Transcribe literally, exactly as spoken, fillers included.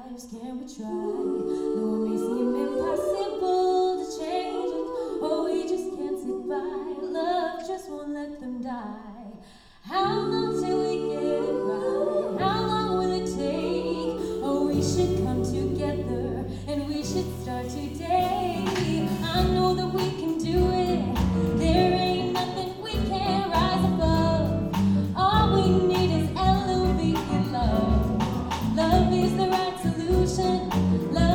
lives, can we try? Though it may seem impossible to change it, oh, we just can't sit by. Love just won't let them die. How long till we get it right? How long will it take? Oh, we should come together and we should start today. I know that we can do it. There ain't nothing we can't rise above. All we need is L O V E, love. Love is the right solution. Love